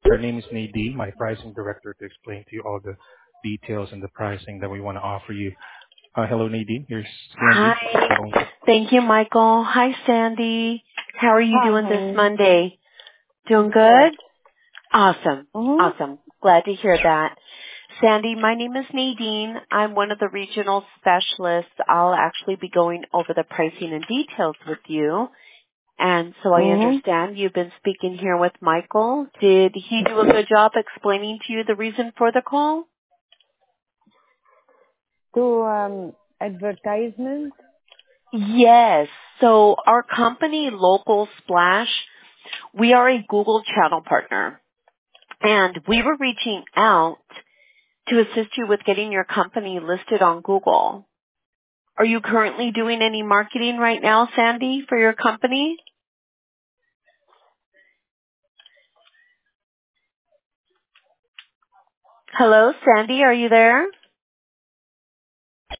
Her name is Nadine, my pricing director, to explain to you all the details and the pricing that we want to offer you. Hello, Nadine. Here's Sandy. Hi. So, Thank you, Michael. Hi, Sandy. How are you Hi, doing this honey. Monday? Doing Good. good? Awesome. Mhm. Awesome. Glad to hear that. Sandy, my name is Nadine. I'm one of the regional specialists. I'll actually be going over the pricing and details with you. And so I Mhm. understand you've been speaking here with Michael. Did he do a good job explaining to you the reason for the call? To advertisement. Yes. So our company, Local Splash, we are a Google channel partner. And we were reaching out to assist you with getting your company listed on Google. Are you currently doing any marketing right now, Sandy, for your company? Hello, Sandy, are you there?